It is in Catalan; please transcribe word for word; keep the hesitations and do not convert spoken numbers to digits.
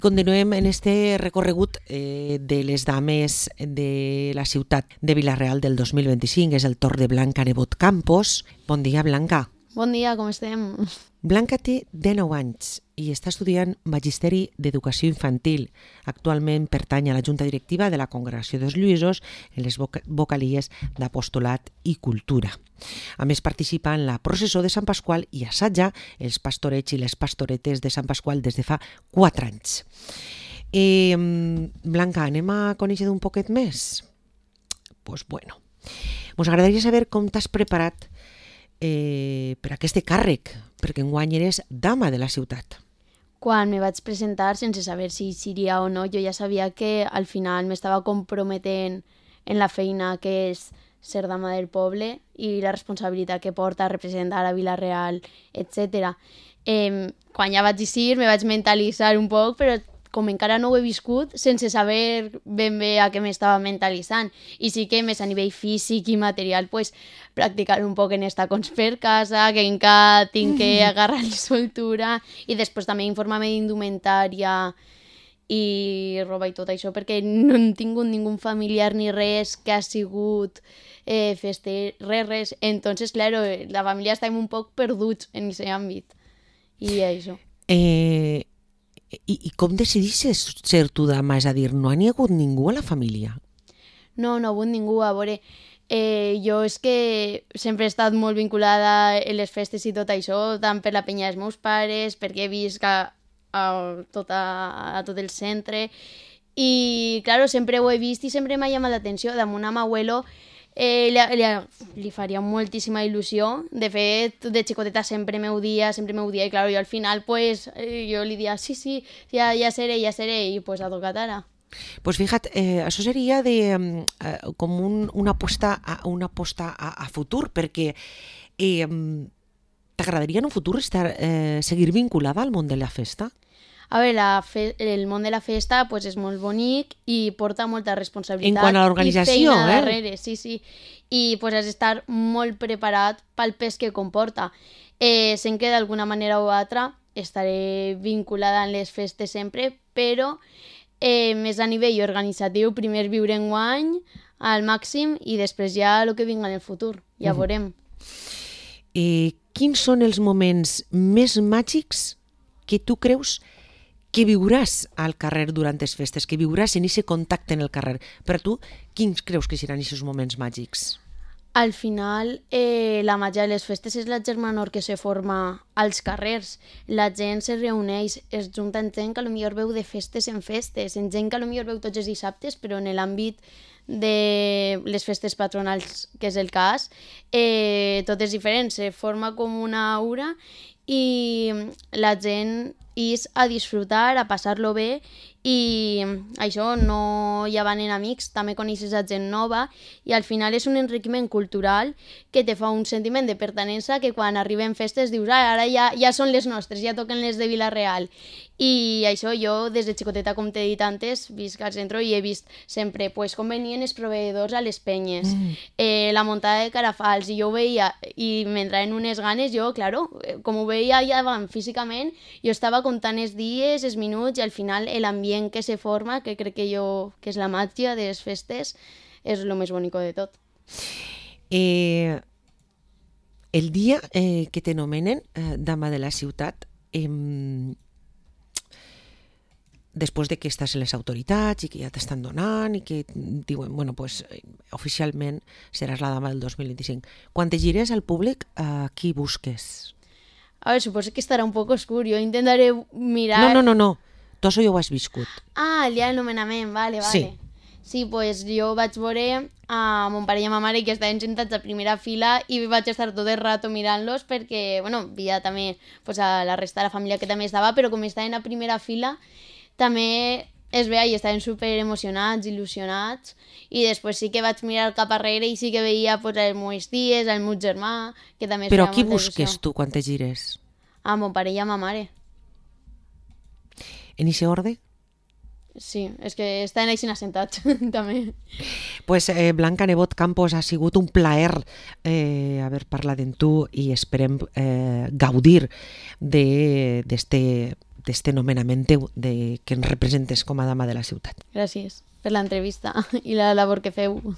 Continuem en este recorregut eh, de les dames de la ciutat de Vila-real del dos mil vint-i-cinc. És el torn de Blanca Nebot Campos. Bon dia, Blanca. Bon dia, com estem? Blanca té dinou anys i està estudiant Magisteri d'Educació Infantil. Actualment pertany a la Junta Directiva de la Congregació dels Lluïsos en les voc- vocalies d'Apostolat i Cultura. A més, participa en la processó de Sant Pasqual i assaja els pastorets i les pastoretes de Sant Pasqual des de fa quatre anys. Eh, Blanca, anem a conèixer un poquet més? Doncs pues bueno, mos agradaria saber com t'has preparat eh, per aquest càrrec, perquè enguany eres dama de la ciutat. Quan me vaig presentar, sense saber si seria o no, jo ja sabia que al final m'estava comprometent en la feina que és ser dama del poble i la responsabilitat que porta representar a Vila-real, etcètera. Eh, quan ja vaig dir, me vaig mentalitzar un poc, però com encara no ho he viscut, sense saber ben bé a què m'estava mentalitzant. I sí que més a nivell físic i material, pues, practicar un poc en estacons per casa, que encara tinc que agarrar-li soltura, i després també informar-me d'indumentària i roba i tot això, perquè no he tingut ningú familiar ni res que ha sigut eh, fester, res, res. Entonces, claro, la família estàvem un poc perduts en aquest àmbit. I això. Eh, i, I com decidisses ser tu dama? És a dir, no hi ha hagut ningú a la família? No, no ha hagut ningú. A veure, eh, jo és que sempre he estat molt vinculada a les festes i tot això, tant per la penya dels meus pares, perquè he vist que a, tot, a, a tot el centre, i claro, sempre ho he vist i sempre m'ha llamat l'atenció. Damunt a m'abuelo eh, li, li, li faria moltíssima il·lusió. De fet, de xicoteta sempre m'ho dia, sempre m'ho dia, i claro, jo al final pues, eh, jo li dia, sí, sí, ja, ja seré, ja seré, i pues ha tocat ara. Pues fíjate, eh, això seria de, eh, com un, una aposta, a, una aposta a, a futur, perquè eh, t'agradaria en un futur estar, eh, seguir vinculada al món de la festa? A veure, la fe el món de la festa pues, és molt bonic i porta molta responsabilitat. En quant a l'organització, i feina eh? darrere, sí, sí. I pues, has d'estar molt preparat pel pes que comporta. Eh, sent que d'alguna manera o altra estaré vinculada en les festes sempre, però eh, més a nivell organitzatiu, primer viure en guany al màxim i després ja el que vinga en el futur. Ja Uh-huh. veurem. Eh, quins són els moments més màgics que tu creus que viuràs al carrer durant les festes, que viuràs en aquest contacte en el carrer? Per a tu, quins creus que seran aquests moments màgics? Al final, eh, la màgia de les festes és la germanor que se forma als carrers. La gent se reuneix, es junta en gent que potser veu de festes en festes, en gent que potser veu tots els dissabtes, però en l'àmbit de les festes patronals, que és el cas, eh, tot és diferent, se forma com una aura i la gent és a disfrutar, a passar-lo bé, i això no hi ha van enemics, també coneixes a gent nova i al final és un enriquiment cultural que te fa un sentiment de pertinença que quan arriben festes dius ah, ara ja, ja són les nostres, ja toquen les de Vila-real. I això jo des de xicoteta, com t'he dit antes, visc al centre i he vist sempre pues, com venien els proveïdors a les penyes, mm. eh, la muntada de carafals, i jo ho veia i m'entraven unes ganes, jo, claro, com ho veia ja van físicament, jo estava comptant els dies, els minuts, i al final l'ambient que se forma, que crec que jo que és la màgia de les festes, és el més bonic de tot. Eh, el dia eh, que t'anomenen eh, dama de la ciutat, eh, després de que estàs en les autoritats i que ja t'estan donant i que diuen, bueno, pues, oficialment seràs la dama del dos mil vint-i-cinc. Quan te gires al públic, a qui busques? A veure, suposo que estarà un poc oscur. Jo intentaré mirar... No, no, no, no. Tu això ja ho has viscut. Ah, el dia del nomenament, vale, vale. Sí. Sí, pues jo vaig veure a mon pare i a ma mare que estaven sentats a primera fila i vaig estar tot el rato mirant-los perquè, bueno, havia també pues, a la resta de la família que també estava, però com estaven a primera fila també es veia i estaven super emocionats, il·lusionats, i després sí que vaig mirar cap arrere i sí que veia pues, els meus dies, el meu germà, que també es Però feia qui molta busques il·lusió. tu quan te gires? A mon pare i a ma mare. En aquest ordre? Sí, és que estaven així assentats també. Pues eh, Blanca Nebot Campos, ha sigut un plaer eh, haver parlat amb tu i esperem eh, gaudir d'este d'este nomenament teu, de, que ens representes com a dama de la ciutat. Gràcies per l'entrevista i la labor que feu.